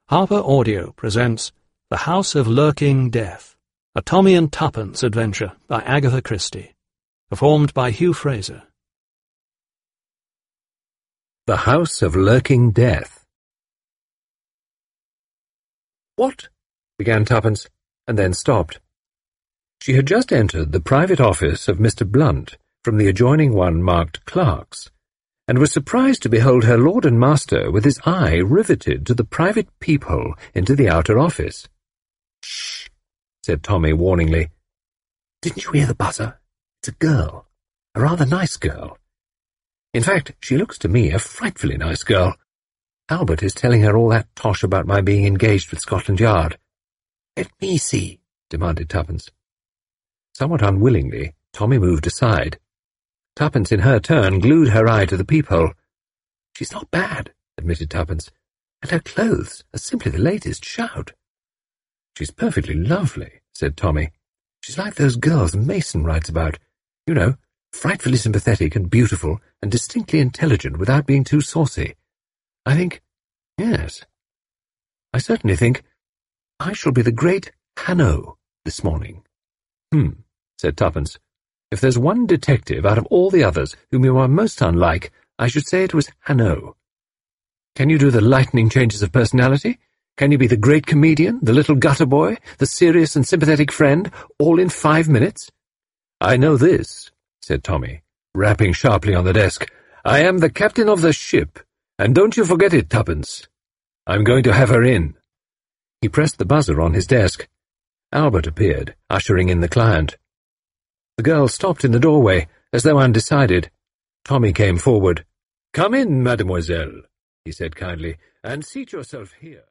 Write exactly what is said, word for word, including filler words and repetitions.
Harper Audio presents The House of Lurking Death, a Tommy and Tuppence adventure by Agatha Christie, performed by Hugh Fraser. The House of Lurking Death. "What?" began Tuppence, and then stopped. She had just entered the private office of Mister Blunt from the adjoining one marked Clerks, and was surprised to behold her lord and master with his eye riveted to the private peephole into the outer office. "Shh," said Tommy warningly. "Didn't you hear the buzzer? It's a girl, a rather nice girl. In fact, she looks to me a frightfully nice girl. Albert is telling her all that tosh about my being engaged with Scotland Yard." "Let me see," demanded Tuppence. Somewhat unwillingly, Tommy moved aside. Tuppence, in her turn, glued her eye to the peephole. "She's not bad," admitted Tuppence, "and her clothes are simply the latest shout." "She's perfectly lovely," said Tommy. "She's like those girls Mason writes about. You know, frightfully sympathetic and beautiful and distinctly intelligent without being too saucy. I think, yes, I certainly think I shall be the great Hanno this morning." "Hmm," said Tuppence. "If there's one detective out of all the others whom you are most unlike, I should say it was Hanno. Can you do the lightning changes of personality? Can you be the great comedian, the little gutter boy, the serious and sympathetic friend, all in five minutes?" "I know this," said Tommy, rapping sharply on the desk. "I am the captain of the ship, and don't you forget it, Tuppence. I'm going to have her in." He pressed the buzzer on his desk. Albert appeared, ushering in the client. The girl stopped in the doorway, as though undecided. Tommy came forward. "Come in, mademoiselle," he said kindly, "and seat yourself here."